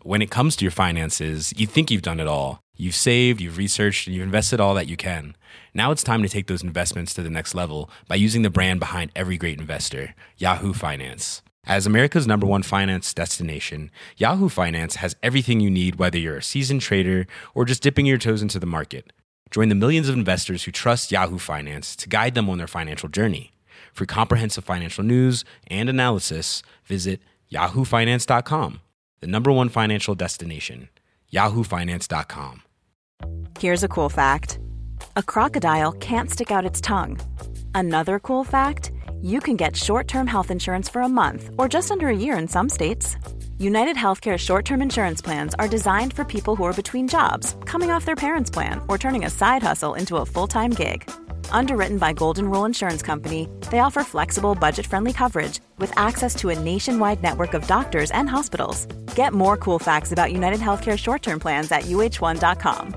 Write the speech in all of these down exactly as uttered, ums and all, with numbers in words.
when it comes to your finances, you think you've done it all. You've saved, you've researched, and you've invested all that you can. Now it's time to take those investments to the next level by using the brand behind every great investor, Yahoo Finance. As America's number one finance destination, Yahoo Finance has everything you need, whether you're a seasoned trader or just dipping your toes into the market. Join the millions of investors who trust Yahoo Finance to guide them on their financial journey. For comprehensive financial news and analysis, visit yahoo finance dot com, the number one financial destination, yahoo finance dot com. Here's a cool fact. A crocodile can't stick out its tongue. Another cool fact, you can get short-term health insurance for a month or just under a year in some states. United Healthcare short-term insurance plans are designed for people who are between jobs, coming off their parents' plan, or turning a side hustle into a full-time gig. Underwritten by Golden Rule Insurance Company, they offer flexible, budget-friendly coverage with access to a nationwide network of doctors and hospitals. Get more cool facts about United Healthcare short-term plans at U H one dot com.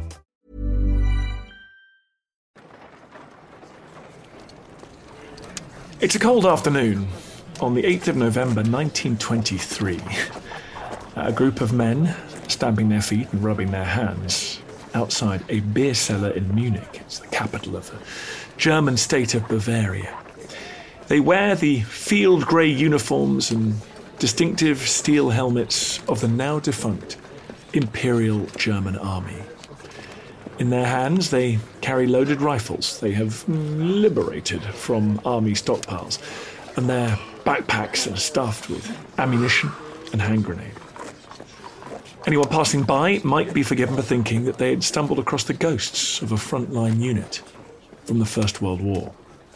It's a cold afternoon on the eighth of November nineteen twenty-three. A group of men stamping their feet and rubbing their hands outside a beer cellar in Munich. It's the capital of the German state of Bavaria. They wear the field grey uniforms and distinctive steel helmets of the now defunct Imperial German Army. In their hands, they carry loaded rifles they have liberated from army stockpiles, and their backpacks are stuffed with ammunition and hand grenade. Anyone passing by might be forgiven for thinking that they had stumbled across the ghosts of a frontline unit from the First World War.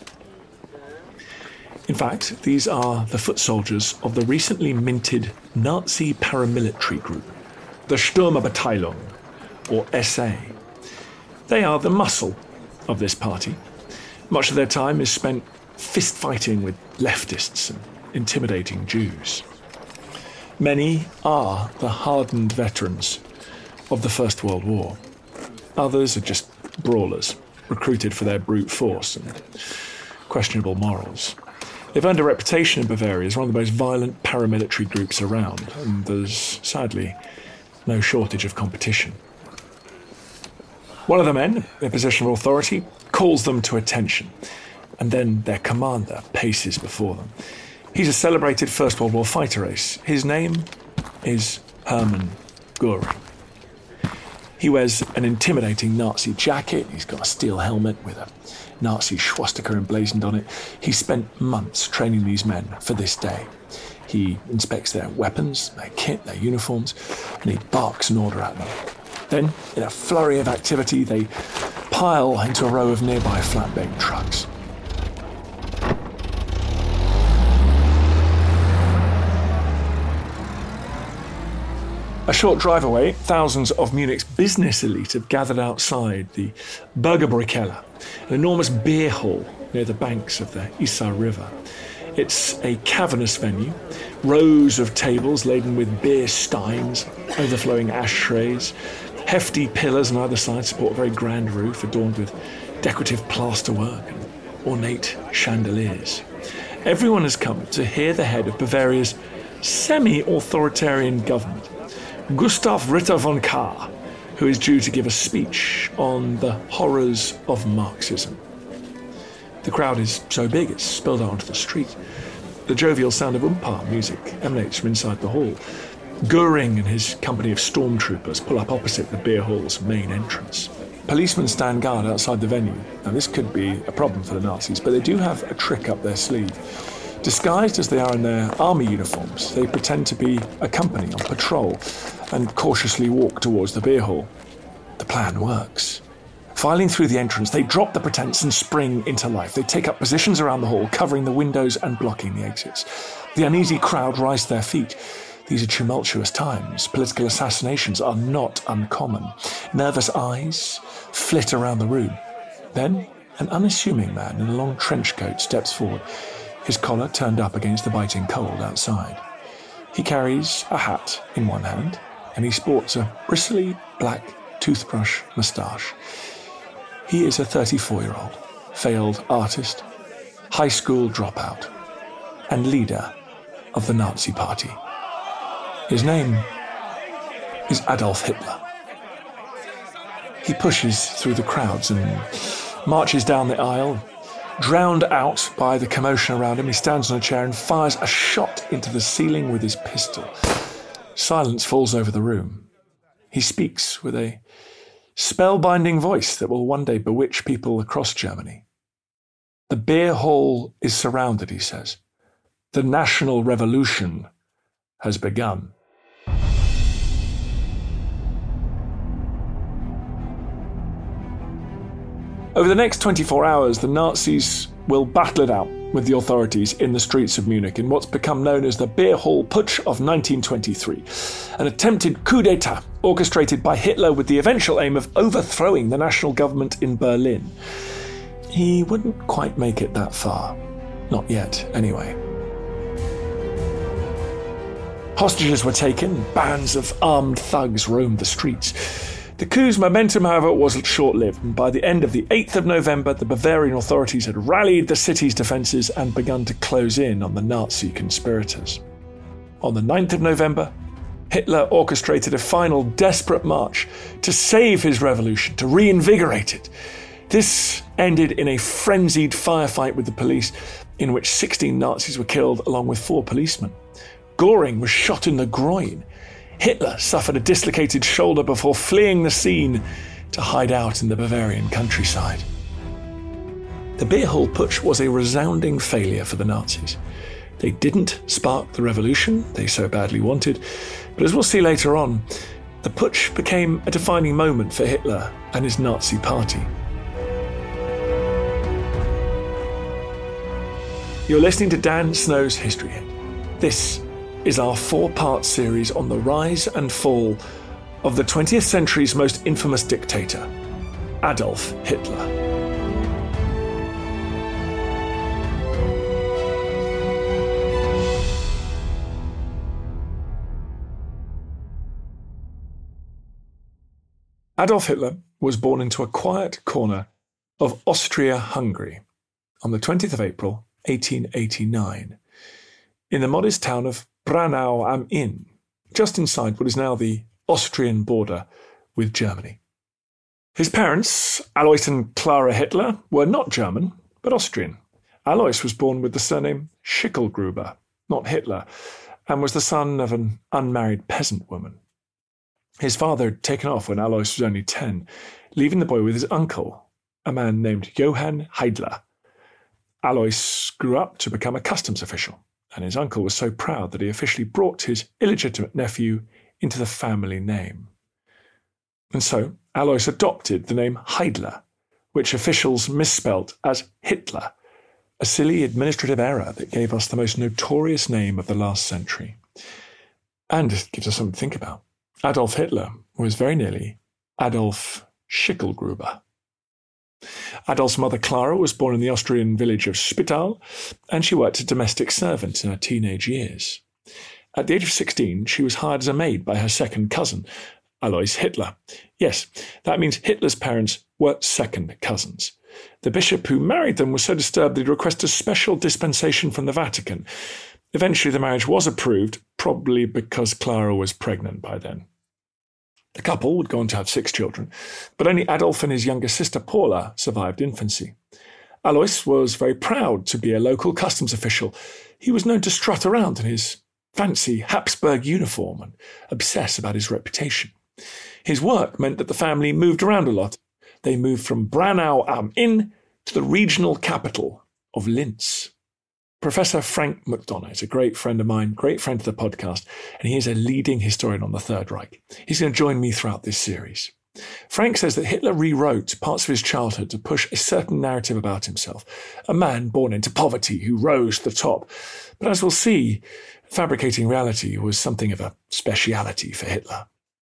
In fact, these are the foot soldiers of the recently minted Nazi paramilitary group, the Sturmabteilung, or S A. They are the muscle of this party. Much of their time is spent fist-fighting with leftists and intimidating Jews. Many are the hardened veterans of the First World War. Others are just brawlers, recruited for their brute force and questionable morals. They've earned a reputation in Bavaria as one of the most violent paramilitary groups around, and there's, sadly, no shortage of competition. One of the men, in a position of authority, calls them to attention, and then their commander paces before them. He's a celebrated First World War fighter ace. His name is Hermann Göring. He wears an intimidating Nazi jacket. He's got a steel helmet with a Nazi swastika emblazoned on it. He spent months training these men for this day. He inspects their weapons, their kit, their uniforms, and he barks an order at them. Then, in a flurry of activity, they pile into a row of nearby flatbed trucks. A short drive away, thousands of Munich's business elite have gathered outside the Bürgerbräukeller, an enormous beer hall near the banks of the Isar River. It's a cavernous venue, rows of tables laden with beer steins, overflowing ashtrays. Hefty pillars on either side support a very grand roof adorned with decorative plasterwork and ornate chandeliers. Everyone has come to hear the head of Bavaria's semi-authoritarian government, Gustav Ritter von Kahr, who is due to give a speech on the horrors of Marxism. The crowd is so big it's spilled out onto the street. The jovial sound of Umpar music emanates from inside the hall. Göring and his company of stormtroopers pull up opposite the beer hall's main entrance. Policemen stand guard outside the venue. Now, this could be a problem for the Nazis, but they do have a trick up their sleeve. Disguised as they are in their army uniforms, they pretend to be a company on patrol and cautiously walk towards the beer hall. The plan works. Filing through the entrance, they drop the pretense and spring into life. They take up positions around the hall, covering the windows and blocking the exits. The uneasy crowd rise to their feet. These are tumultuous times. Political assassinations are not uncommon. Nervous eyes flit around the room. Then, an unassuming man in a long trench coat steps forward, his collar turned up against the biting cold outside. He carries a hat in one hand, and he sports a bristly black toothbrush moustache. He is a thirty-four-year-old, failed artist, high school dropout, and leader of the Nazi Party. His name is Adolf Hitler. He pushes through the crowds and marches down the aisle. Drowned out by the commotion around him, he stands on a chair and fires a shot into the ceiling with his pistol. Silence falls over the room. He speaks with a spellbinding voice that will one day bewitch people across Germany. The beer hall is surrounded, he says. The national revolution has begun. Over the next twenty-four hours, the Nazis will battle it out with the authorities in the streets of Munich in what's become known as the Beer Hall Putsch of nineteen twenty-three, an attempted coup d'etat orchestrated by Hitler with the eventual aim of overthrowing the national government in Berlin. He wouldn't quite make it that far. Not yet, anyway. Hostages were taken, bands of armed thugs roamed the streets. The coup's momentum, however, was short-lived, and by the end of the eighth of November, the Bavarian authorities had rallied the city's defences and begun to close in on the Nazi conspirators. On the ninth of November, Hitler orchestrated a final desperate march to save his revolution, to reinvigorate it. This ended in a frenzied firefight with the police, in which sixteen Nazis were killed along with four policemen. Göring was shot in the groin. Hitler suffered a dislocated shoulder before fleeing the scene to hide out in the Bavarian countryside. The Beer Hall Putsch was a resounding failure for the Nazis. They didn't spark the revolution they so badly wanted, but as we'll see later on, the putsch became a defining moment for Hitler and his Nazi party. You're listening to Dan Snow's History Hit. This is our four-part series on the rise and fall of the twentieth century's most infamous dictator, Adolf Hitler. Adolf Hitler was born into a quiet corner of Austria-Hungary on the twentieth of April, eighteen eighty-nine, in the modest town of Braunau am Inn, just inside what is now the Austrian border with Germany. His parents, Alois and Clara Hitler, were not German, but Austrian. Alois was born with the surname Schicklgruber, not Hitler, and was the son of an unmarried peasant woman. His father had taken off when Alois was only ten, leaving the boy with his uncle, a man named Johann Heidler. Alois grew up to become a customs official, and his uncle was so proud that he officially brought his illegitimate nephew into the family name. And so Alois adopted the name Heidler, which officials misspelt as Hitler, a silly administrative error that gave us the most notorious name of the last century. And it gives us something to think about. Adolf Hitler was very nearly Adolf Schicklgruber. Adolf's mother Clara was born in the Austrian village of Spittal, and she worked as a domestic servant in her teenage years. At the age of sixteen, she was hired as a maid by her second cousin, Alois Hitler. Yes, that means Hitler's parents were second cousins. The bishop who married them was so disturbed that he requested a special dispensation from the Vatican. Eventually, the marriage was approved, probably because Clara was pregnant by then. The couple would go on to have six children, but only Adolf and his younger sister Paula survived infancy. Alois was very proud to be a local customs official. He was known to strut around in his fancy Habsburg uniform and obsess about his reputation. His work meant that the family moved around a lot. They moved from Braunau am Inn to the regional capital of Linz. Professor Frank McDonough is a great friend of mine, great friend to the podcast, and he is a leading historian on the Third Reich. He's going to join me throughout this series. Frank says that Hitler rewrote parts of his childhood to push a certain narrative about himself, a man born into poverty who rose to the top. But as we'll see, fabricating reality was something of a speciality for Hitler.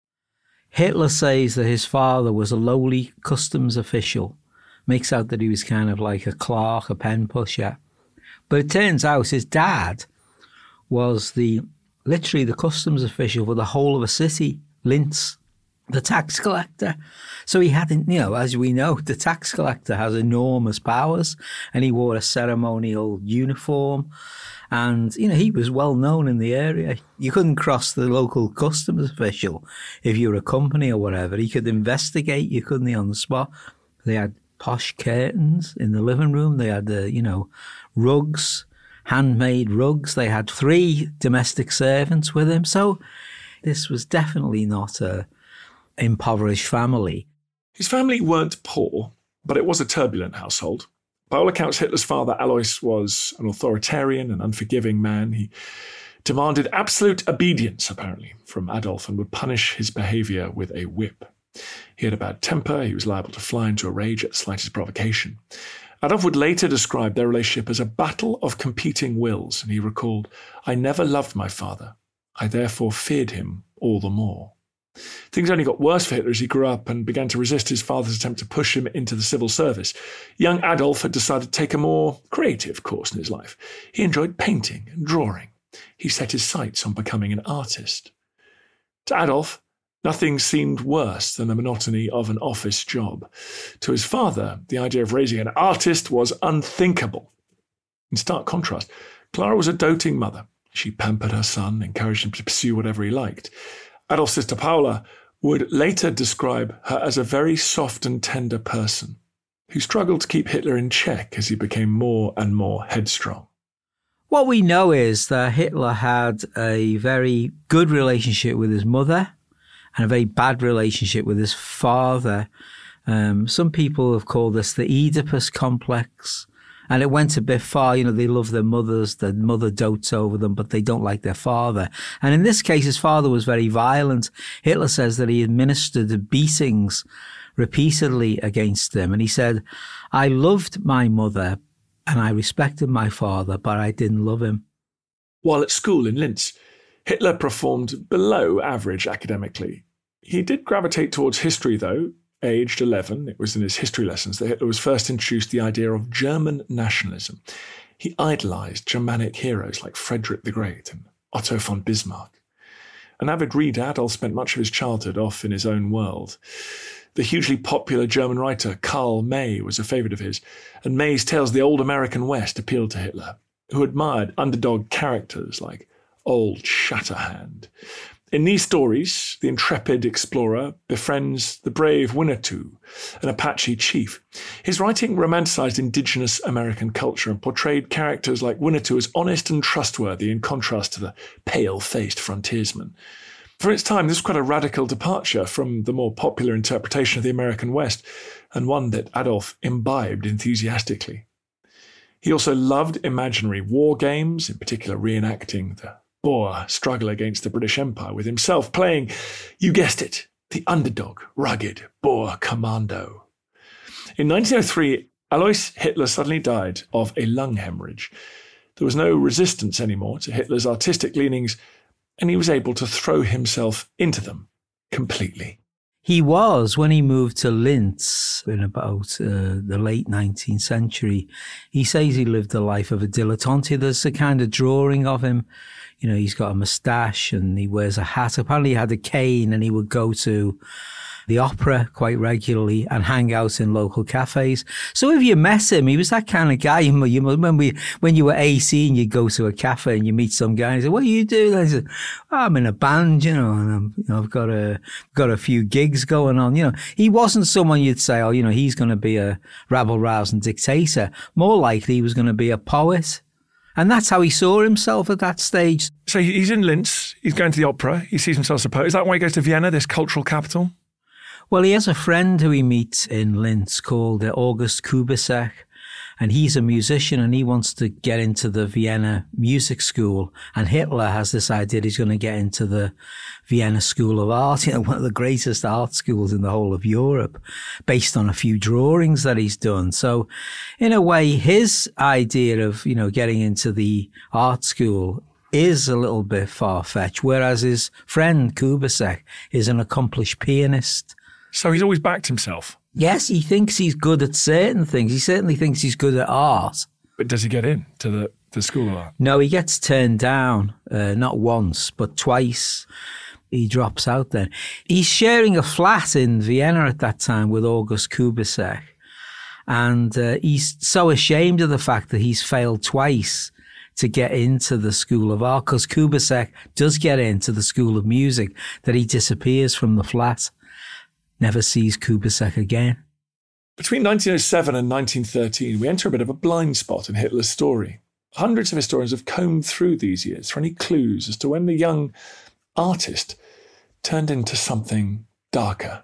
Hitler says that his father was a lowly customs official, makes out that he was kind of like a clerk, a pen pusher. But it turns out his dad was the literally the customs official for the whole of a city, Linz. the tax collector. So he had, you know, as we know, the tax collector has enormous powers, and he wore a ceremonial uniform. And, you know, he was well known in the area. You couldn't cross the local customs official if you were a company or whatever. He could investigate you, couldn't he, on the spot? They had posh curtains in the living room. They had, uh, you know, rugs, handmade rugs. They had three domestic servants with him. So this was definitely not a impoverished family. His family weren't poor, but it was a turbulent household. By all accounts, Hitler's father, Alois, was an authoritarian and unforgiving man. He demanded absolute obedience, apparently, from Adolf and would punish his behaviour with a whip. He had a bad temper. He was liable to fly into a rage at the slightest provocation. Adolf would later describe their relationship as a battle of competing wills, and he recalled, "I never loved my father. I therefore feared him all the more." Things only got worse for Hitler as he grew up and began to resist his father's attempt to push him into the civil service. Young Adolf had decided to take a more creative course in his life. He enjoyed painting and drawing. He set his sights on becoming an artist. To Adolf, nothing seemed worse than the monotony of an office job. To his father, the idea of raising an artist was unthinkable. In stark contrast, Clara was a doting mother. She pampered her son, encouraged him to pursue whatever he liked. Adolf's sister Paula would later describe her as a very soft and tender person who struggled to keep Hitler in check as he became more and more headstrong. What we know is that Hitler had a very good relationship with his mother and a very bad relationship with his father. Um, some people have called this the Oedipus complex. And it went a bit far, you know, they love their mothers, their mother dotes over them, but they don't like their father. And in this case, his father was very violent. Hitler says that he administered beatings repeatedly against them. And he said, "I loved my mother and I respected my father, but I didn't love him." While at school in Linz, Hitler performed below average academically. He did gravitate towards history, though. Aged eleven, it was in his history lessons that Hitler was first introduced the idea of German nationalism. He idolised Germanic heroes like Frederick the Great and Otto von Bismarck. An avid reader, Adolf spent much of his childhood off in his own world. The hugely popular German writer Karl May was a favourite of his, and May's tales of the old American West appealed to Hitler, who admired underdog characters like Old Shatterhand. In these stories, the intrepid explorer befriends the brave Winnetou, an Apache chief. His writing romanticized indigenous American culture and portrayed characters like Winnetou as honest and trustworthy in contrast to the pale-faced frontiersman. For its time, this was quite a radical departure from the more popular interpretation of the American West, and one that Adolf imbibed enthusiastically. He also loved imaginary war games, in particular reenacting the Boer struggle against the British Empire, with himself playing, you guessed it, the underdog, rugged Boer commando. In nineteen oh three, Alois Hitler suddenly died of a lung hemorrhage. There was no resistance anymore to Hitler's artistic leanings, and he was able to throw himself into them completely. He was, when he moved to Linz in about uh, the late nineteenth century, he says he lived the life of a dilettante. There's a kind of drawing of him. You know, he's got a moustache and he wears a hat. Apparently he had a cane and he would go to the opera quite regularly and hang out in local cafes. So if you met him, he was that kind of guy. You when we when you were eighteen, you'd go to a cafe and you meet some guy and he said, "What do you do?" I said, oh, "I'm in a band, you know, and I'm, you know, I've got a got a few gigs going on." You know, he wasn't someone you'd say, "Oh, you know, he's going to be a rabble-rousing dictator." More likely, he was going to be a poet. And that's how he saw himself at that stage. So he's in Linz, he's going to the opera, he sees himself as a poet. Is that why he goes to Vienna, this cultural capital? Well, he has a friend who he meets in Linz called uh, August Kubisek, and he's a musician and he wants to get into the Vienna music school. And Hitler has this idea he's going to get into the Vienna School of Art, you know, one of the greatest art schools in the whole of Europe, based on a few drawings that he's done. So in a way, his idea of, you know, getting into the art school is a little bit far-fetched, whereas his friend Kubisek is an accomplished pianist. So he's always backed himself? Yes, he thinks he's good at certain things. He certainly thinks he's good at art. But does he get in to the, the School of Art? No, he gets turned down, uh, not once, but twice. he drops out then. He's sharing a flat in Vienna at that time with August Kubisek. And uh, he's so ashamed of the fact that he's failed twice to get into the School of Art, because Kubisek does get into the School of Music, that he disappears from the flat, never sees Kubisek again. Between nineteen oh seven and nineteen thirteen, we enter a bit of a blind spot in Hitler's story. Hundreds of historians have combed through these years for any clues as to when the young artist turned into something darker.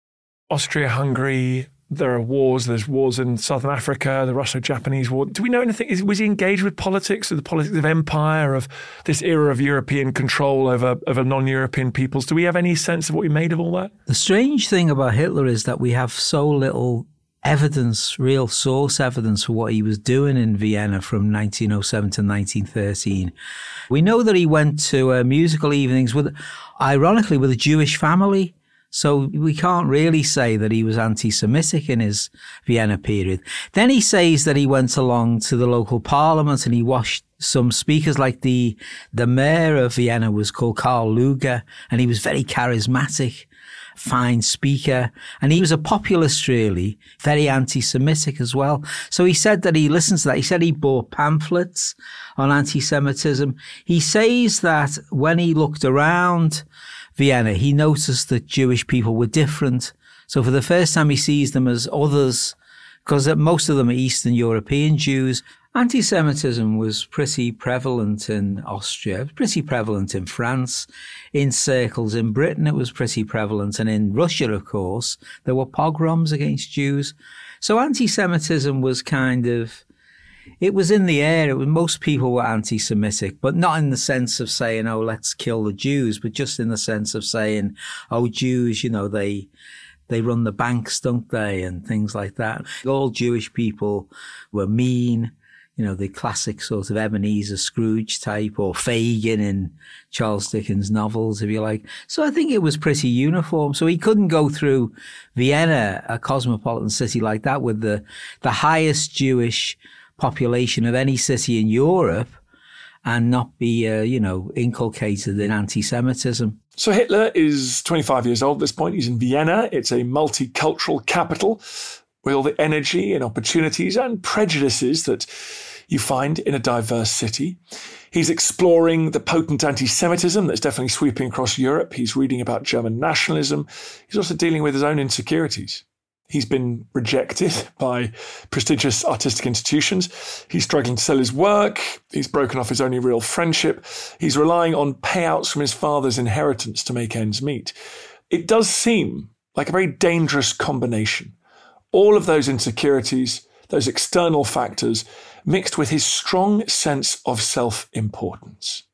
Austria-Hungary, there are wars. There's wars in Southern Africa, the Russo-Japanese War. Do we know anything? Is, was he engaged with politics, with the politics of empire, of this era of European control over, over non-European peoples? Do we have any sense of what he made of all that? The strange thing about Hitler is that we have so little evidence, real source evidence for what he was doing in Vienna from nineteen oh seven to nineteen thirteen. We know that he went to uh, musical evenings with, ironically, with a Jewish family. So we can't really say that he was anti-Semitic in his Vienna period. Then he says that he went along to the local parliament and he watched some speakers, like the, the mayor of Vienna was called Karl Lueger, and he was very charismatic, fine speaker. And he was a populist, really, very anti-Semitic as well. So he said that he listened to that. He said he bought pamphlets on anti-Semitism. He says that when he looked around Vienna, he noticed that Jewish people were different. So for the first time, he sees them as others, because most of them are Eastern European Jews. Anti-Semitism was pretty prevalent in Austria. It was pretty prevalent in France, in circles in Britain. It was pretty prevalent. And in Russia, of course, there were pogroms against Jews. So anti-Semitism was kind of, it was in the air. It was, most people were anti-Semitic, but not in the sense of saying, oh, let's kill the Jews, but just in the sense of saying, oh, Jews, you know, they they run the banks, don't they, and things like that. All Jewish people were mean, you know, the classic sort of Ebenezer Scrooge type, or Fagin in Charles Dickens' novels, if you like. So I think it was pretty uniform. So he couldn't go through Vienna, a cosmopolitan city like that, with the the highest Jewish population of any city in Europe, and not be, uh, you know, inculcated in anti-Semitism. So Hitler is twenty-five years old at this point. He's in Vienna. It's a multicultural capital with all the energy and opportunities and prejudices that you find in a diverse city. He's exploring the potent anti-Semitism that's definitely sweeping across Europe. He's reading about German nationalism. He's also dealing with his own insecurities. He's been rejected by prestigious artistic institutions. He's struggling to sell his work. He's broken off his only real friendship. He's relying on payouts from his father's inheritance to make ends meet. It does seem like a very dangerous combination. All of those insecurities, those external factors, mixed with his strong sense of self-importance.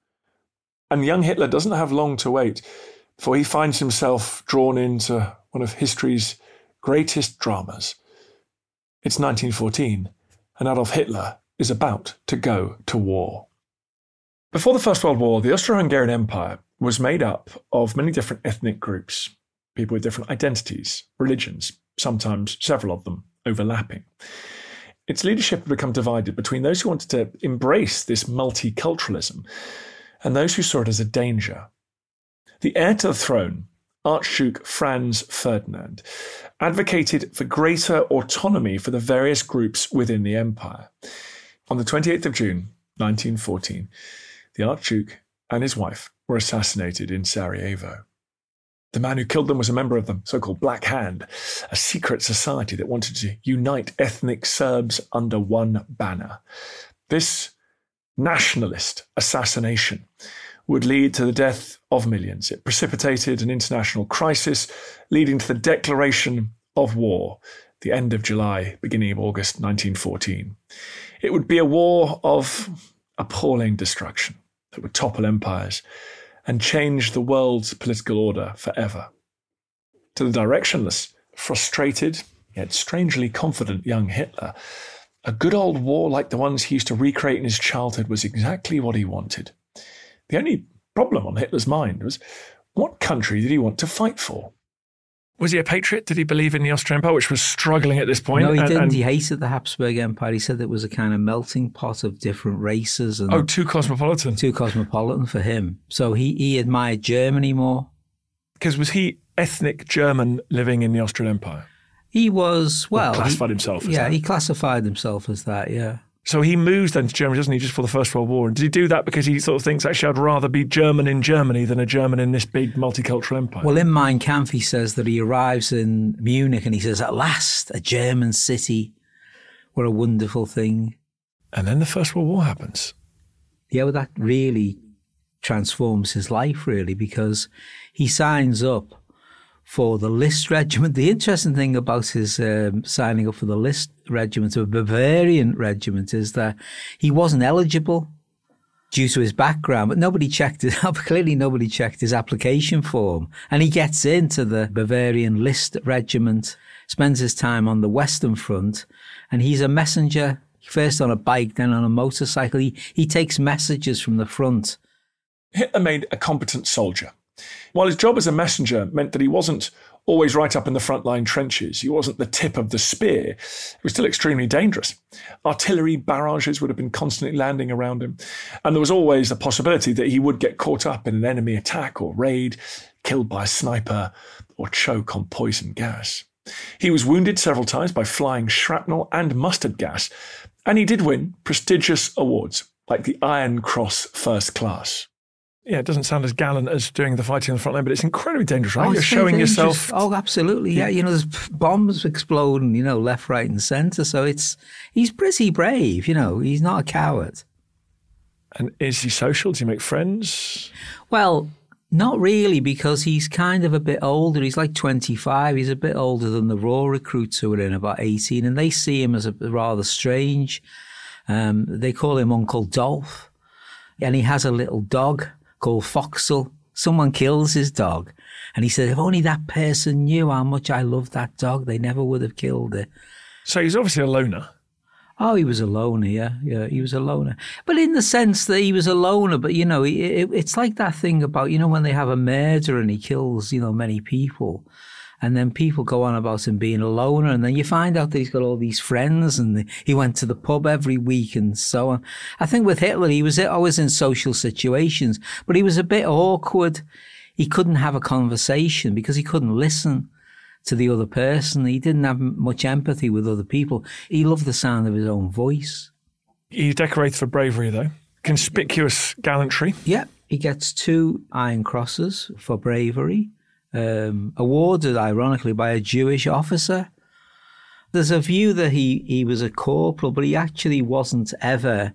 And young Hitler doesn't have long to wait, for he finds himself drawn into one of history's greatest dramas. It's nineteen fourteen, and Adolf Hitler is about to go to war. Before the First World War, the Austro-Hungarian Empire was made up of many different ethnic groups, people with different identities, religions, sometimes several of them overlapping. Its leadership had become divided between those who wanted to embrace this multiculturalism and those who saw it as a danger. The heir to the throne, Archduke Franz Ferdinand, advocated for greater autonomy for the various groups within the empire. On the twenty-eighth of June, nineteen fourteen, the Archduke and his wife were assassinated in Sarajevo. The man who killed them was a member of the so-called Black Hand, a secret society that wanted to unite ethnic Serbs under one banner. This nationalist assassination would lead to the death of millions. It precipitated an international crisis, leading to the declaration of war, the end of July, beginning of August nineteen fourteen. It would be a war of appalling destruction that would topple empires and change the world's political order forever. To the directionless, frustrated, yet strangely confident young Hitler, a good old war like the ones he used to recreate in his childhood was exactly what he wanted. The only problem on Hitler's mind was, what country did he want to fight for? Was he a patriot? Did he believe in the Austrian Empire, which was struggling at this point? No, he and, didn't. And... He hated the Habsburg Empire. He said it was a kind of melting pot of different races. And oh, too cosmopolitan. Too cosmopolitan for him. So he, he admired Germany more. Because was he ethnic German living in the Austrian Empire? He was, well... Or classified he, himself as Yeah, that. he classified himself as that, yeah. So he moves then to Germany, doesn't he, just for the First World War? And did he do that because he sort of thinks, actually, I'd rather be German in Germany than a German in this big multicultural empire? Well, in Mein Kampf, he says that he arrives in Munich and he says, at last, a German city. What a wonderful thing. And then the First World War happens. Yeah, well, that really transforms his life, really, because he signs up for the List Regiment. The interesting thing about his um, signing up for the List Regiment, a Bavarian regiment, is that he wasn't eligible due to his background, but nobody checked it out. Clearly nobody checked his application form. And he gets into the Bavarian List Regiment, spends his time on the Western Front, and he's a messenger, first on a bike, then on a motorcycle. He, he takes messages from the front. Hitler made a competent soldier. While his job as a messenger meant that he wasn't always right up in the frontline trenches, he wasn't the tip of the spear, it was still extremely dangerous. Artillery barrages would have been constantly landing around him, and there was always the possibility that he would get caught up in an enemy attack or raid, killed by a sniper, or choke on poison gas. He was wounded several times by flying shrapnel and mustard gas, and he did win prestigious awards, like the Iron Cross First Class. Yeah, it doesn't sound as gallant as doing the fighting on the front line, but it's incredibly dangerous, right? Oh, You're it's very showing dangerous. yourself... Oh, absolutely, yeah. You know, there's bombs exploding, you know, left, right and centre. So it's he's pretty brave, you know. He's not a coward. And is he social? Does he make friends? Well, not really, because he's kind of a bit older. He's like twenty-five. He's a bit older than the raw recruits who are in, about eighteen. And they see him as a rather strange. Um, they call him Uncle Dolph. And he has a little dog called Foxel. Someone kills his dog. And he said, if only that person knew how much I love that dog, they never would have killed it. So he's obviously a loner. Oh, he was a loner, yeah. Yeah, he was a loner. But in the sense that he was a loner, but, you know, it, it, it's like that thing about, you know, when they have a murder and he kills, you know, many people. And then people go on about him being a loner, and then you find out that he's got all these friends, and he went to the pub every week and so on. I think with Hitler, he was always in social situations, but he was a bit awkward. He couldn't have a conversation because he couldn't listen to the other person. He didn't have much empathy with other people. He loved the sound of his own voice. He's decorated for bravery, though. Conspicuous gallantry. Yeah, he gets two Iron Crosses for bravery. Um, awarded, ironically, by a Jewish officer. There's a view that he, he was a corporal, but he actually wasn't ever.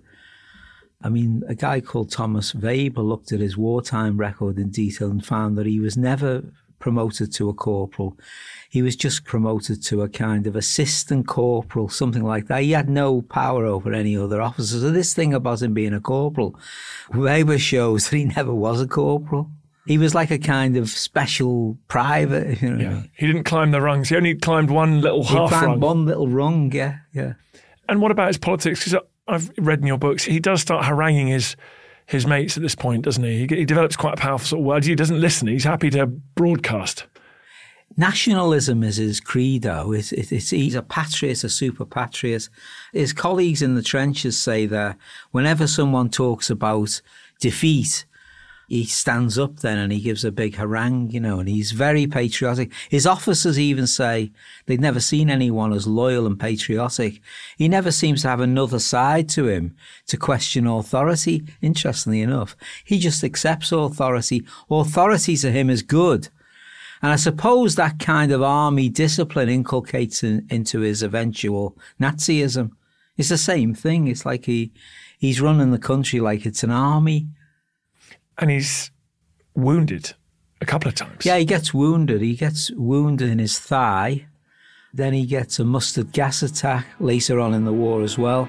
I mean, a guy called Thomas Weber looked at his wartime record in detail and found that he was never promoted to a corporal. He was just promoted to a kind of assistant corporal, something like that. He had no power over any other officers. So this thing about him being a corporal, Weber shows that he never was a corporal. He was like a kind of special private. You know Yeah, what I mean? he didn't climb the rungs. He only climbed one little He half climbed rung. one little rung, yeah, yeah. And what about his politics? Because I've read in your books, he does start haranguing his his mates at this point, doesn't he? He, he develops quite a powerful sort of word. He doesn't listen. He's happy to broadcast. Nationalism is his credo. It's, it's, it's, he's a patriot, a super patriot. His colleagues in the trenches say that whenever someone talks about defeat, he stands up then and he gives a big harangue, you know, and he's very patriotic. His officers even say they'd never seen anyone as loyal and patriotic. He never seems to have another side to him to question authority, interestingly enough. He just accepts authority. Authority to him is good. And I suppose that kind of army discipline inculcates in, into his eventual Nazism. It's the same thing. It's like he he's running the country like it's an army. And he's wounded a couple of times. Yeah, he gets wounded. He gets wounded in his thigh. Then he gets a mustard gas attack later on in the war as well.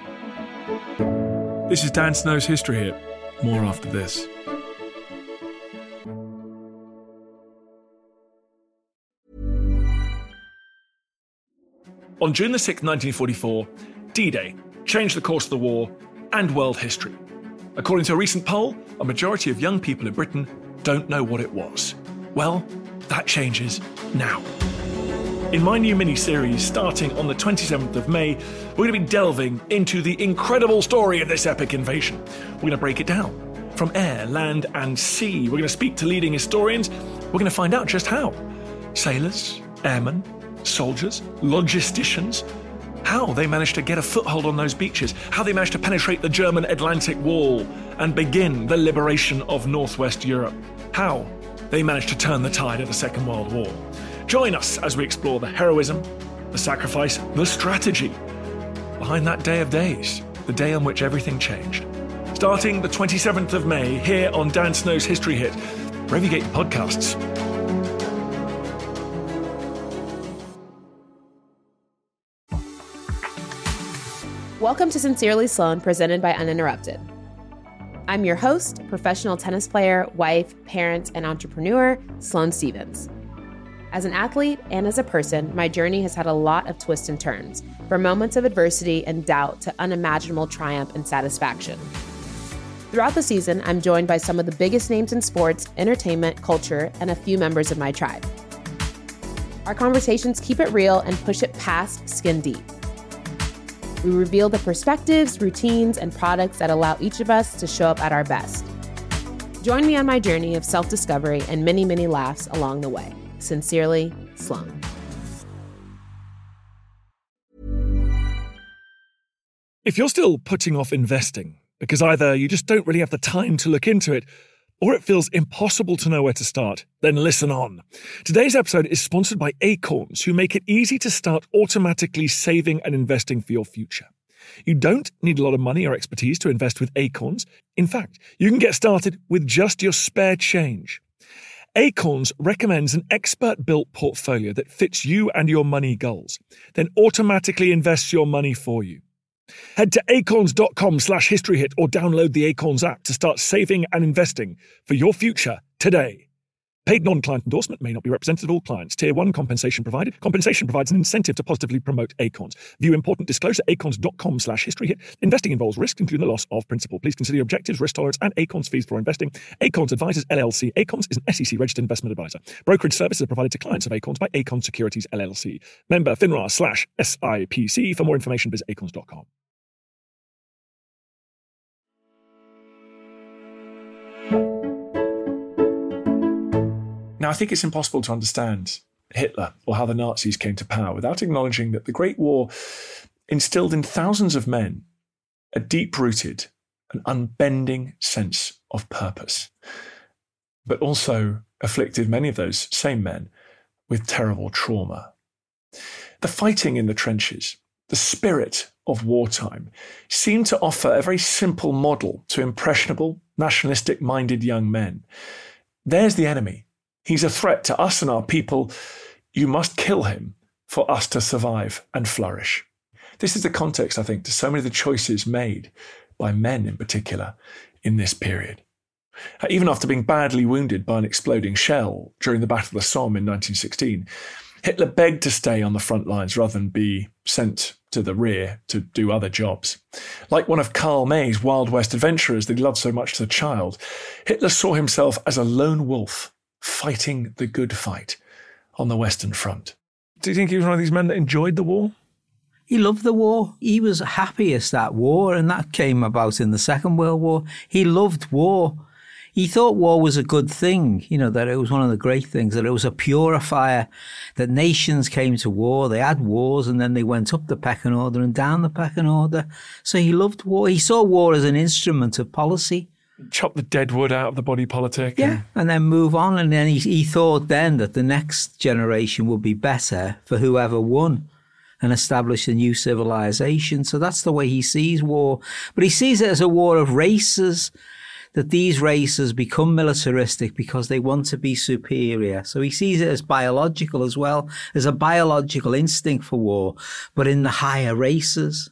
This is Dan Snow's History Hit. More after this. On June the sixth, nineteen forty-four, D-Day changed the course of the war and world history. According to a recent poll, a majority of young people in Britain don't know what it was. Well, that changes now. In my new mini-series, starting on the twenty-seventh of May, we're going to be delving into the incredible story of this epic invasion. We're going to break it down from air, land and sea. We're going to speak to leading historians We're going to find out just how. Sailors, airmen, soldiers, logisticians, how they managed to get a foothold on those beaches, how they managed to penetrate the German Atlantic Wall and begin the liberation of Northwest Europe, how they managed to turn the tide of the Second World War. Join us as we explore the heroism, the sacrifice, the strategy behind that day of days, the day on which everything changed. Starting the twenty-seventh of May, here on Dan Snow's History Hit, wherever you get your podcasts. Welcome to Sincerely Sloane, presented by Uninterrupted. I'm your host, professional tennis player, wife, parent, and entrepreneur, Sloane Stevens. As an athlete and as a person, my journey has had a lot of twists and turns, from moments of adversity and doubt to unimaginable triumph and satisfaction. Throughout the season, I'm joined by some of the biggest names in sports, entertainment, culture, and a few members of my tribe. Our conversations keep it real and push it past skin deep. We reveal the perspectives, routines, and products that allow each of us to show up at our best. Join me on my journey of self-discovery and many, many laughs along the way. Sincerely, Sloane. If you're still putting off investing because either you just don't really have the time to look into it, or it feels impossible to know where to start, then listen on. Today's episode is sponsored by Acorns, who make it easy to start automatically saving and investing for your future. You don't need a lot of money or expertise to invest with Acorns. In fact, you can get started with just your spare change. Acorns recommends an expert-built portfolio that fits you and your money goals, then automatically invests your money for you. Head to acorns.com slash historyhit or download the Acorns app to start saving and investing for your future today. Paid non-client endorsement may not be representative of all clients. Tier one compensation provided. Compensation provides an incentive to positively promote Acorns. View important disclosure at acorns.com slash historyhit. Investing involves risk, including the loss of principal. Please consider your objectives, risk tolerance, and Acorns fees for investing. Acorns Advisors, L L C. Acorns is an S E C-registered investment advisor. Brokerage services are provided to clients of Acorns by Acorns Securities, L L C. Member FINRA slash S I P C. For more information, visit acorns dot com. Now, I think it's impossible to understand Hitler or how the Nazis came to power without acknowledging that the Great War instilled in thousands of men a deep-rooted and unbending sense of purpose, but also afflicted many of those same men with terrible trauma. The fighting in the trenches, the spirit of wartime, seemed to offer a very simple model to impressionable, nationalistic-minded young men. There's the enemy. He's a threat to us and our people. You must kill him for us to survive and flourish. This is the context, I think, to so many of the choices made by men in particular in this period. Even after being badly wounded by an exploding shell during the Battle of the Somme in nineteen sixteen, Hitler begged to stay on the front lines rather than be sent to the rear to do other jobs. Like one of Karl May's Wild West adventurers that he loved so much as a child, Hitler saw himself as a lone wolf fighting the good fight on the Western Front. Do you think he was one of these men that enjoyed the war? He loved the war. He was happiest at war, and that came about in the Second World War. He loved war. He thought war was a good thing, you know, that it was one of the great things, that it was a purifier, that nations came to war, they had wars, and then they went up the pecking order and down the pecking order. So he loved war. He saw war as an instrument of policy. Chop the dead wood out of the body politic. Yeah, and, and then move on. And then he, he thought then that the next generation would be better for whoever won and establish a new civilization. So that's the way he sees war. But he sees it as a war of races, that these races become militaristic because they want to be superior. So he sees it as biological as well, as a biological instinct for war, but in the higher races.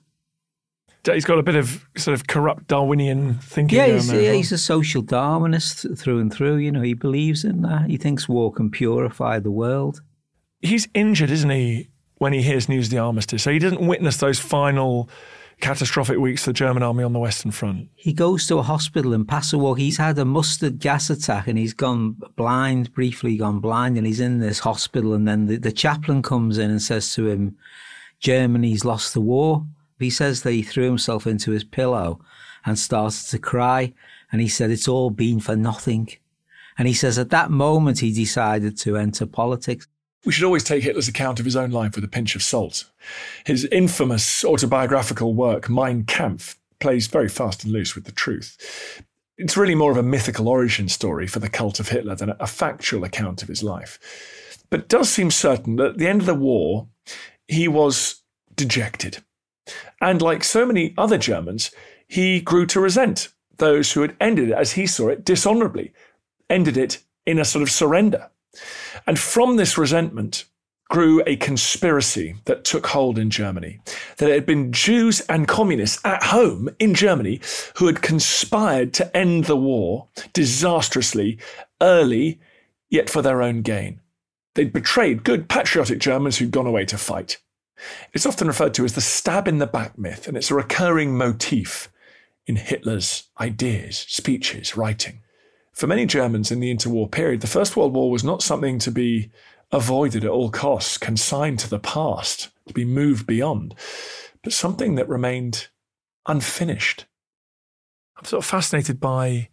He's got a bit of sort of corrupt Darwinian thinking. Yeah, he's, there yeah, he's a social Darwinist through and through. You know, he believes in that. He thinks war can purify the world. He's injured, isn't he, when he hears news of the armistice? So he doesn't witness those final catastrophic weeks of the German army on the Western Front. He goes to a hospital in Passau. He's had a mustard gas attack and he's gone blind, briefly gone blind, and he's in this hospital. And then the, the chaplain comes in and says to him, Germany's lost the war. He says that he threw himself into his pillow and started to cry. And he said, it's all been for nothing. And he says at that moment he decided to enter politics. We should always take Hitler's account of his own life with a pinch of salt. His infamous autobiographical work, Mein Kampf, plays very fast and loose with the truth. It's really more of a mythical origin story for the cult of Hitler than a factual account of his life. But it does seem certain that at the end of the war, he was dejected. And like so many other Germans, he grew to resent those who had ended it, as he saw it, dishonourably, ended it in a sort of surrender. And from this resentment grew a conspiracy that took hold in Germany, that it had been Jews and communists at home in Germany who had conspired to end the war disastrously, early, yet for their own gain. They'd betrayed good patriotic Germans who'd gone away to fight. It's often referred to as the stab-in-the-back myth, and it's a recurring motif in Hitler's ideas, speeches, writing. For many Germans in the interwar period, the First World War was not something to be avoided at all costs, consigned to the past, to be moved beyond, but something that remained unfinished. I'm sort of fascinated by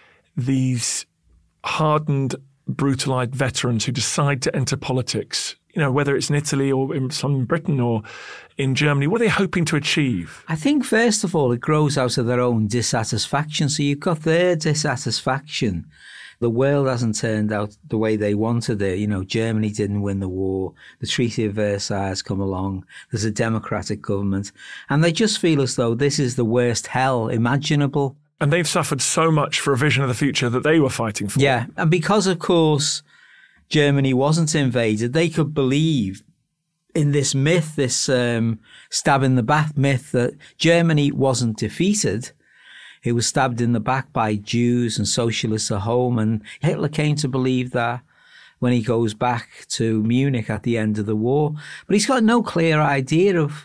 these hardened, brutalized veterans who decide to enter politics, you know, whether it's in Italy or in some in Britain or in Germany. What are they hoping to achieve? I think, first of all, it grows out of their own dissatisfaction. So you've got their dissatisfaction. The world hasn't turned out the way they wanted it. You know, Germany didn't win the war. The Treaty of Versailles has come along. There's a democratic government. And they just feel as though this is the worst hell imaginable. And they've suffered so much for a vision of the future that they were fighting for. Yeah. And because, of course, Germany wasn't invaded, they could believe in this myth, this um, stab in the back myth, that Germany wasn't defeated. It was stabbed in the back by Jews and socialists at home. And Hitler came to believe that when he goes back to Munich at the end of the war. But he's got no clear idea of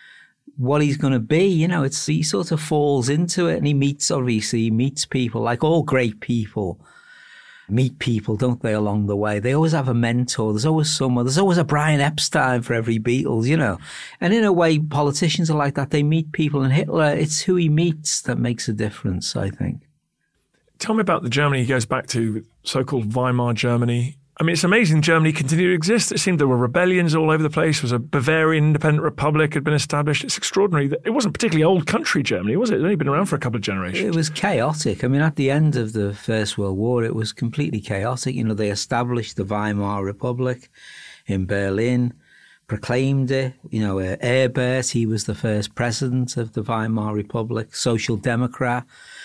what he's going to be. You know, it's he sort of falls into it, and he meets, obviously, he meets people, like all great people meet people, don't they, along the way. They always have a mentor. There's always someone. There's always a Brian Epstein for every Beatles, you know. And in a way, politicians are like that. They meet people, and Hitler, it's who he meets that makes a difference, I think. Tell me about the Germany he goes back to, so-called Weimar Germany. I mean, it's amazing Germany continued to exist. It seemed there were rebellions all over the place. There was a Bavarian independent republic had been established. It's extraordinary. That it wasn't particularly old country, Germany, was it? It had only been around for a couple of generations. It was chaotic. I mean, at the end of the First World War, it was completely chaotic. You know, they established the Weimar Republic in Berlin, proclaimed it. You know, uh, Herbert, he was the first president of the Weimar Republic, social democrat.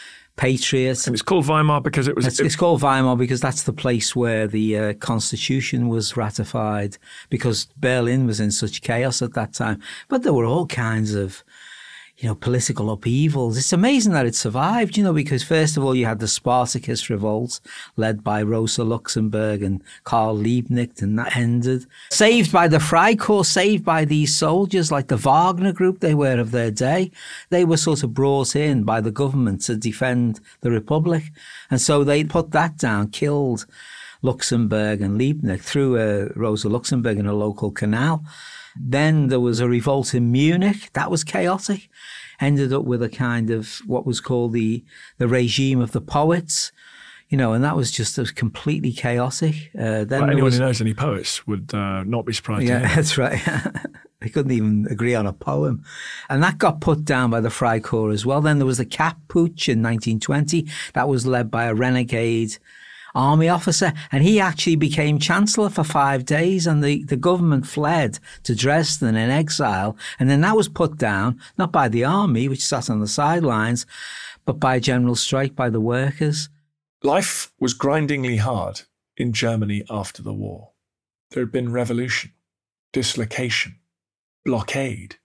Patriot. And it's called Weimar because it was... It's, it's called Weimar because that's the place where the uh, Constitution was ratified, because Berlin was in such chaos at that time. But there were all kinds of, you know, political upheavals. It's amazing that it survived, you know, because first of all, you had the Spartacus revolt led by Rosa Luxemburg and Karl Liebknecht, and that ended. Saved by the Freikorps, saved by these soldiers like the Wagner group they were of their day. They were sort of brought in by the government to defend the Republic. And so they put that down, killed Luxemburg and Liebknecht, threw uh, Rosa Luxemburg in a local canal. Then there was a revolt in Munich. That was chaotic. Ended up with a kind of what was called the the regime of the poets, you know, and that was just was completely chaotic. Uh, then well, anyone was, who knows any poets would uh, not be surprised. Yeah, to hear. that's right. They couldn't even agree on a poem. And that got put down by the Freikorps as well. Then there was the Kapp Putsch in nineteen twenty. That was led by a renegade army officer, and he actually became chancellor for five days, and the, the government fled to Dresden in exile. And then that was put down, not by the army, which sat on the sidelines, but by a general strike by the workers. Life was grindingly hard in Germany after the war. There had been revolution, dislocation, blockade.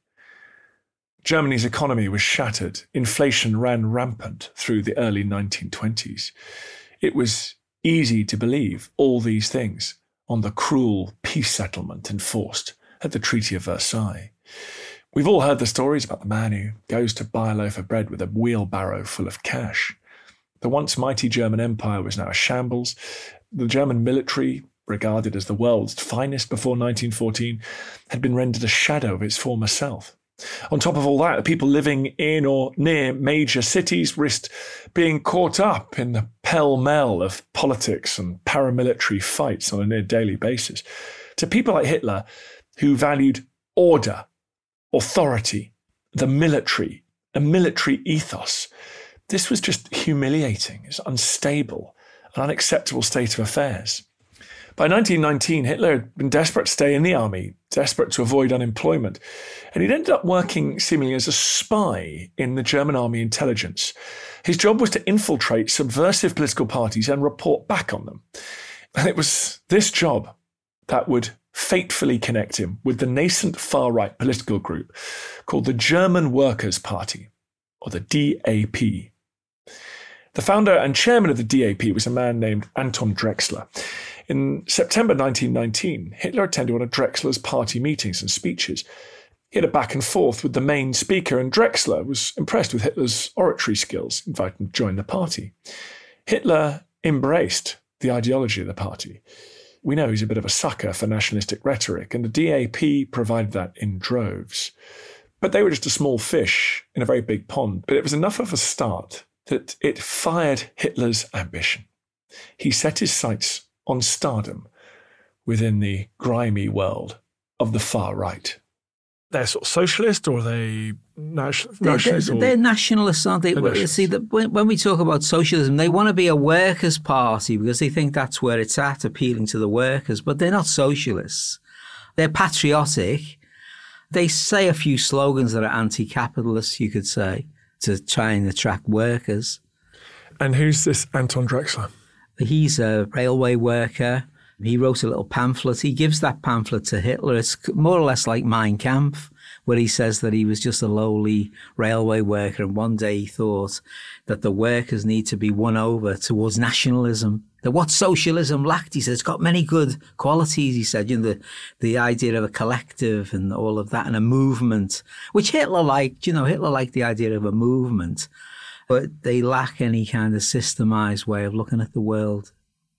Germany's economy was shattered. Inflation ran rampant through the early nineteen twenties. It was easy to believe all these things on the cruel peace settlement enforced at the Treaty of Versailles. We've all heard the stories about the man who goes to buy a loaf of bread with a wheelbarrow full of cash. The once mighty German Empire was now a shambles. The German military, regarded as the world's finest before nineteen fourteen, had been rendered a shadow of its former self. On top of all that, the people living in or near major cities risked being caught up in the pell-mell of politics and paramilitary fights on a near daily basis, to people like Hitler who valued order, authority, the military, a military ethos. This was just humiliating. It's unstable, an unacceptable state of affairs. By nineteen nineteen, Hitler had been desperate to stay in the army, desperate to avoid unemployment, and he'd ended up working seemingly as a spy in the German army intelligence. His job was to infiltrate subversive political parties and report back on them. And it was this job that would fatefully connect him with the nascent far-right political group called the German Workers' Party, or the D A P. The founder and chairman of the D A P was a man named Anton Drexler. In September nineteen nineteen, Hitler attended one of Drexler's party meetings and speeches. He had a back and forth with the main speaker, and Drexler was impressed with Hitler's oratory skills, invited him to join the party. Hitler embraced the ideology of the party. We know he's a bit of a sucker for nationalistic rhetoric, and the D A P provided that in droves. But they were just a small fish in a very big pond. But it was enough of a start that it fired Hitler's ambition. He set his sights on stardom within the grimy world of the far right. They're sort of socialist, or are they nation- they're, nationalists? they're, or? they're nationalists, aren't they? They're nationalists. See, that when, when we talk about socialism, they want to be a workers' party because they think that's where it's at, appealing to the workers. But they're not socialists. They're patriotic. They say a few slogans that are anti-capitalist, you could say, to try and attract workers. And who's this Anton Drexler? He's a railway worker. He wrote a little pamphlet. He gives that pamphlet to Hitler. It's more or less like Mein Kampf, where he says that he was just a lowly railway worker. And one day he thought that the workers need to be won over towards nationalism. That what socialism lacked, he said, it's got many good qualities, he said, you know, the, the idea of a collective and all of that, and a movement, which Hitler liked. You know, Hitler liked the idea of a movement, but they lack any kind of systemized way of looking at the world.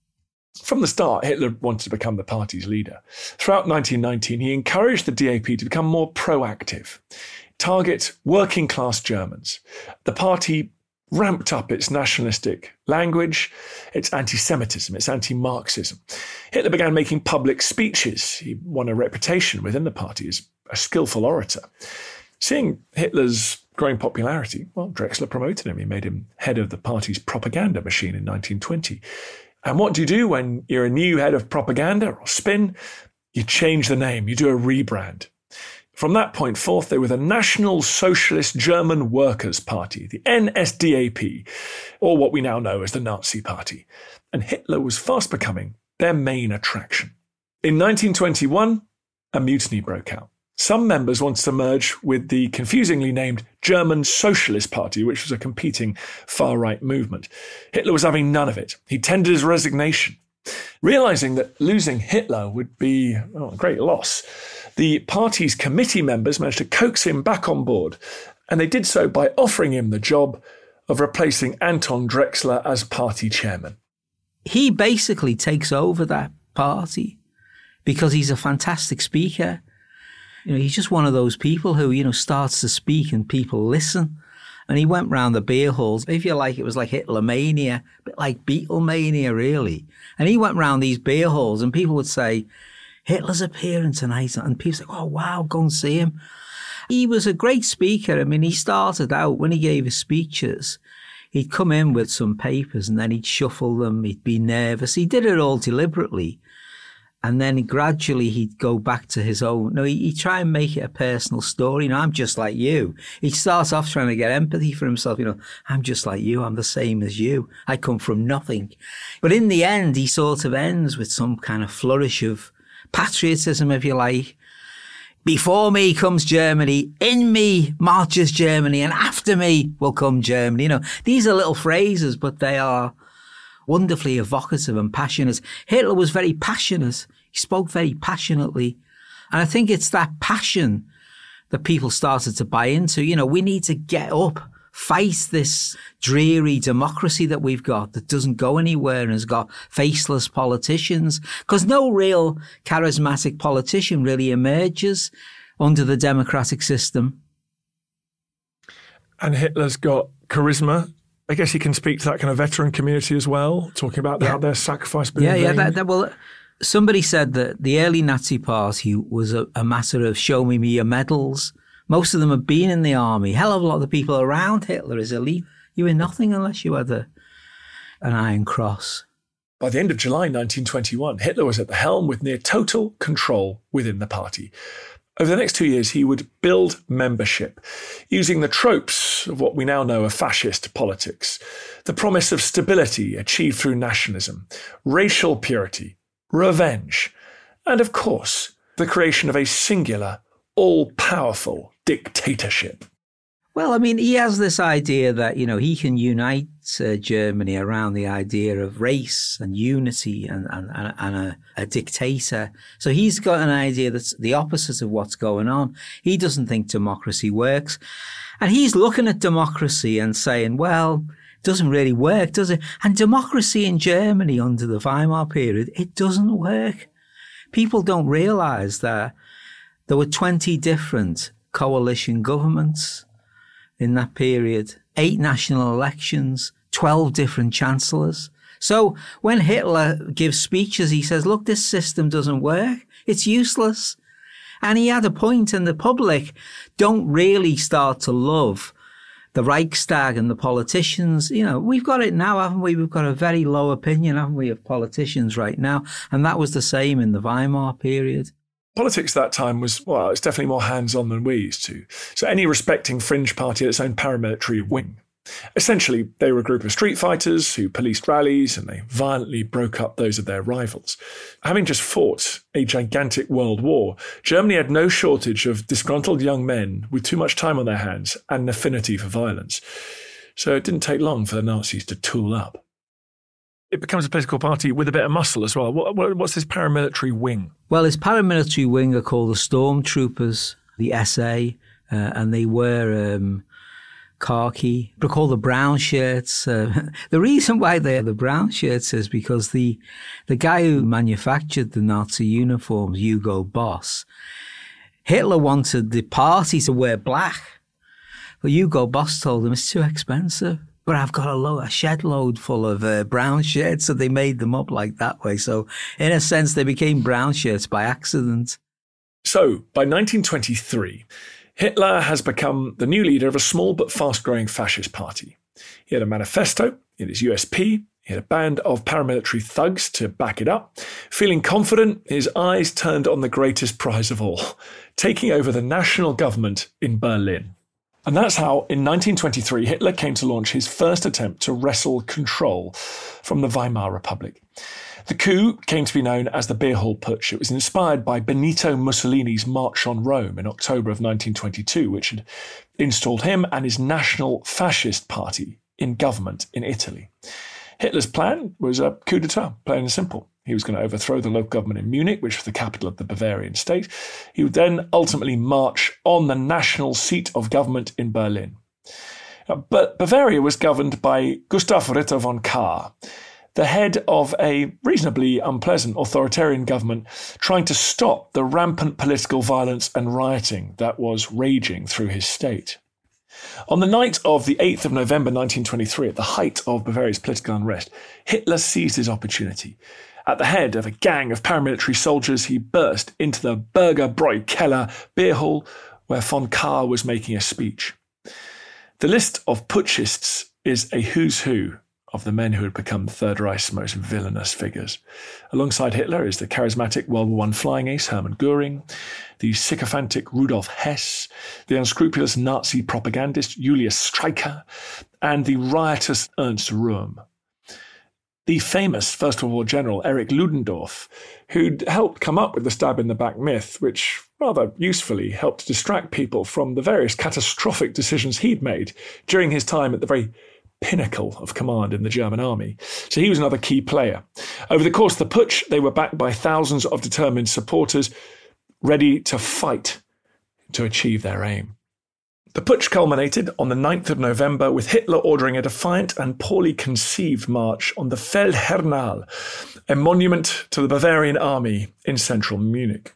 From the start, Hitler wanted to become the party's leader. Throughout nineteen nineteen, he encouraged the D A P to become more proactive, target working-class Germans. The party ramped up its nationalistic language, its anti-Semitism, its anti-Marxism. Hitler began making public speeches. He won a reputation within the party as a skillful orator. Seeing Hitler's growing popularity, well, Drexler promoted him. He made him head of the party's propaganda machine in nineteen twenty. And what do you do when you're a new head of propaganda or spin? You change the name, you do a rebrand. From that point forth, they were the National Socialist German Workers' Party, the N S D A P, or what we now know as the Nazi Party. And Hitler was fast becoming their main attraction. In nineteen twenty-one, a mutiny broke out. Some members wanted to merge with the confusingly named German Socialist Party, which was a competing far-right movement. Hitler was having none of it. He tendered his resignation. Realizing that losing Hitler would be oh, a great loss, the party's committee members managed to coax him back on board, and they did so by offering him the job of replacing Anton Drexler as party chairman. He basically takes over that party because he's a fantastic speaker. You know, he's just one of those people who, you know, starts to speak and people listen. And he went round the beer halls. If you like, it was like Hitlermania, a bit like Beatlemania, really. And he went round these beer halls and people would say, Hitler's appearing tonight. And people say, oh, wow, go and see him. He was a great speaker. I mean, he started out, when he gave his speeches, he'd come in with some papers and then he'd shuffle them. He'd be nervous. He did it all deliberately. And then gradually he'd go back to his own. No, he, he'd try and make it a personal story. You know, I'm just like you. He starts off trying to get empathy for himself. You know, I'm just like you. I'm the same as you. I come from nothing. But in the end, he sort of ends with some kind of flourish of patriotism, if you like. Before me comes Germany, in me marches Germany, and after me will come Germany. You know, these are little phrases, but they are wonderfully evocative and passionate. Hitler was very passionate. He spoke very passionately. And I think it's that passion that people started to buy into. You know, we need to get up, fight this dreary democracy that we've got that doesn't go anywhere and has got faceless politicians. Because no real charismatic politician really emerges under the democratic system. And Hitler's got charisma. I guess he can speak to that kind of veteran community as well, talking about yeah. their sacrifice being Yeah, in yeah. vain. That, that, well, somebody said that the early Nazi Party was a, a matter of show me your medals. Most of them have been in the army. Hell of a lot of the people around Hitler as elite, you were nothing unless you had a, an Iron Cross. By the end of July nineteen twenty-one, Hitler was at the helm with near total control within the party. Over the next two years, he would build membership, using the tropes of what we now know of fascist politics, the promise of stability achieved through nationalism, racial purity, revenge, and of course, the creation of a singular, all-powerful dictatorship. Well, I mean, he has this idea that, you know, he can unite uh, Germany around the idea of race and unity and, and, and a, a dictator. So he's got an idea that's the opposite of what's going on. He doesn't think democracy works. And he's looking at democracy and saying, well, it doesn't really work, does it? And democracy in Germany under the Weimar period, it doesn't work. People don't realize that there were twenty different coalition governments in that period, eight national elections, twelve different chancellors. So when Hitler gives speeches, he says, look, this system doesn't work. It's useless. And he had a point, and the public don't really start to love the Reichstag and the politicians. You know, we've got it now, haven't we? We've got a very low opinion, haven't we, of politicians right now? And that was the same in the Weimar period. Politics at that time was, well, it's definitely more hands-on than we used to. So any respecting fringe party had its own paramilitary wing. Essentially, they were a group of street fighters who policed rallies, and they violently broke up those of their rivals. Having just fought a gigantic world war, Germany had no shortage of disgruntled young men with too much time on their hands and an affinity for violence. So it didn't take long for the Nazis to tool up. It becomes a political party with a bit of muscle as well. What, what, what's this paramilitary wing? Well, his paramilitary wing are called the Stormtroopers, the S A, uh, and they wear um, khaki. They're called the brown shirts. Uh, the reason why they're the brown shirts is because the the guy who manufactured the Nazi uniforms, Hugo Boss, Hitler wanted the party to wear black. But Hugo Boss told him it's too expensive. But I've got a, load, a shed load full of uh, brown shirts, so they made them up like that way. So in a sense, they became brown shirts by accident. So by nineteen twenty-three, Hitler has become the new leader of a small but fast-growing fascist party. He had a manifesto, he had his U S P, he had a band of paramilitary thugs to back it up. Feeling confident, his eyes turned on the greatest prize of all, taking over the national government in Berlin. And that's how, in nineteen twenty-three, Hitler came to launch his first attempt to wrestle control from the Weimar Republic. The coup came to be known as the Beer Hall Putsch. It was inspired by Benito Mussolini's March on Rome in October of nineteen twenty-two, which had installed him and his National Fascist Party in government in Italy. Hitler's plan was a coup d'etat, plain and simple. He was going to overthrow the local government in Munich, which was the capital of the Bavarian state. He would then ultimately march on the national seat of government in Berlin. But Bavaria was governed by Gustav Ritter von Kahr, the head of a reasonably unpleasant authoritarian government trying to stop the rampant political violence and rioting that was raging through his state. On the night of the eighth of November nineteen twenty-three, at the height of Bavaria's political unrest, Hitler seized his opportunity. At the head of a gang of paramilitary soldiers, he burst into the Bürgerbräu Keller beer hall where von Kahr was making a speech. The list of putschists is a who's who of the men who had become the Third Reich's most villainous figures. Alongside Hitler is the charismatic World War One flying ace Hermann Göring, the sycophantic Rudolf Hess, the unscrupulous Nazi propagandist Julius Streicher, and the riotous Ernst Röhm. The famous First World War general Erich Ludendorff, who'd helped come up with the stab-in-the-back myth, which rather usefully helped distract people from the various catastrophic decisions he'd made during his time at the very pinnacle of command in the German army. So he was another key player. Over the course of the putsch, they were backed by thousands of determined supporters ready to fight to achieve their aim. The putsch culminated on the ninth of November with Hitler ordering a defiant and poorly conceived march on the Feldherrnal, a monument to the Bavarian army in central Munich.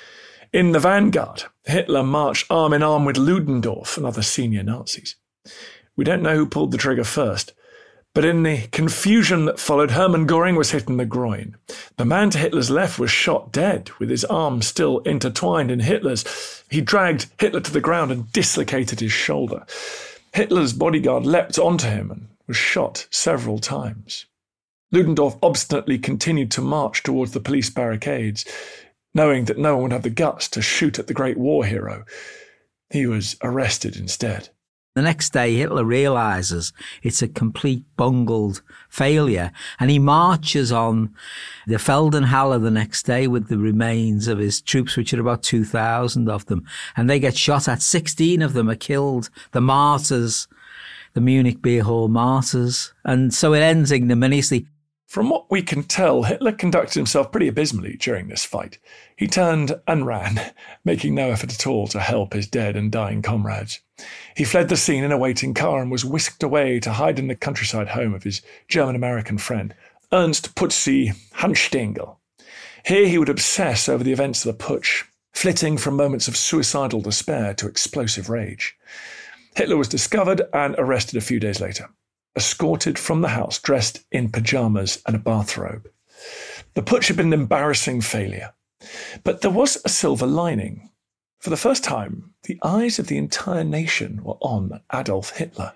In the vanguard, Hitler marched arm in arm with Ludendorff and other senior Nazis. We don't know who pulled the trigger first, but in the confusion that followed, Hermann Göring was hit in the groin. The man to Hitler's left was shot dead, with his arm still intertwined in Hitler's. He dragged Hitler to the ground and dislocated his shoulder. Hitler's bodyguard leapt onto him and was shot several times. Ludendorff obstinately continued to march towards the police barricades, knowing that no one would have the guts to shoot at the great war hero. He was arrested instead. The next day, Hitler realises it's a complete bungled failure, and he marches on the Feldenhalle the next day with the remains of his troops, which are about two thousand of them, and they get shot at. sixteen of them are killed, the martyrs, the Munich Beer Hall martyrs, and so it ends ignominiously. From what we can tell, Hitler conducted himself pretty abysmally during this fight. He turned and ran, making no effort at all to help his dead and dying comrades. He fled the scene in a waiting car and was whisked away to hide in the countryside home of his German-American friend, Ernst Putzi Hanstengel. Here he would obsess over the events of the putsch, flitting from moments of suicidal despair to explosive rage. Hitler was discovered and arrested a few days later, escorted from the house dressed in pyjamas and a bathrobe. The putsch had been an embarrassing failure, but there was a silver lining. For the first time, the eyes of the entire nation were on Adolf Hitler.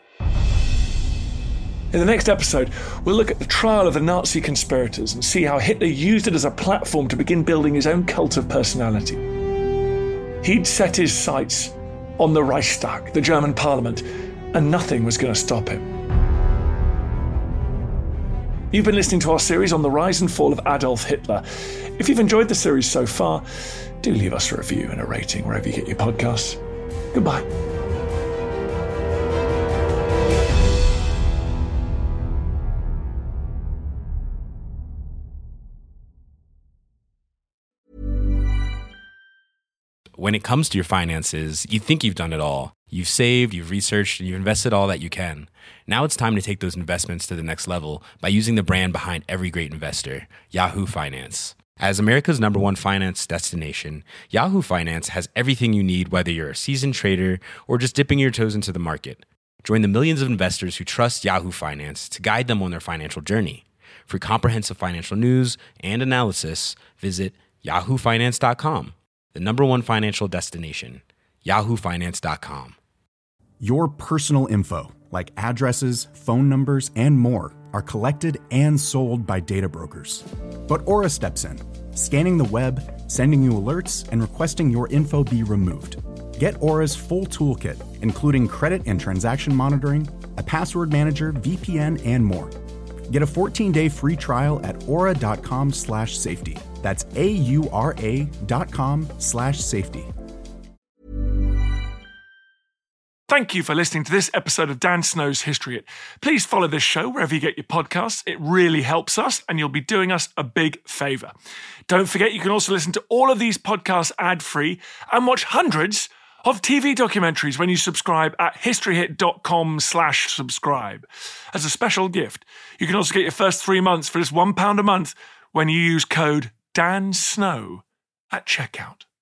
In the next episode, we'll look at the trial of the Nazi conspirators and see how Hitler used it as a platform to begin building his own cult of personality. He'd set his sights on the Reichstag, the German parliament, and nothing was going to stop him. You've been listening to our series on the rise and fall of Adolf Hitler. If you've enjoyed the series so far, do leave us a review and a rating wherever you get your podcasts. Goodbye. When it comes to your finances, you think you've done it all. You've saved, you've researched, and you've invested all that you can. Now it's time to take those investments to the next level by using the brand behind every great investor, Yahoo Finance. As America's number one finance destination, Yahoo Finance has everything you need, whether you're a seasoned trader or just dipping your toes into the market. Join the millions of investors who trust Yahoo Finance to guide them on their financial journey. For comprehensive financial news and analysis, visit yahoo finance dot com, the number one financial destination, yahoo finance dot com. Your personal info, like addresses, phone numbers, and more, are collected and sold by data brokers. But Aura steps in, scanning the web, sending you alerts, and requesting your info be removed. Get Aura's full toolkit, including credit and transaction monitoring, a password manager, V P N, and more. Get a fourteen-day free trial at aura.com slash safety. That's A-U-R-A dot com slash safety. Thank you for listening to this episode of Dan Snow's History Hit. Please follow this show wherever you get your podcasts. It really helps us, and you'll be doing us a big favour. Don't forget, you can also listen to all of these podcasts ad-free and watch hundreds of T V documentaries when you subscribe at historyhit.com slash subscribe. As a special gift, you can also get your first three months for just one pound a month when you use code DANSNOW at checkout.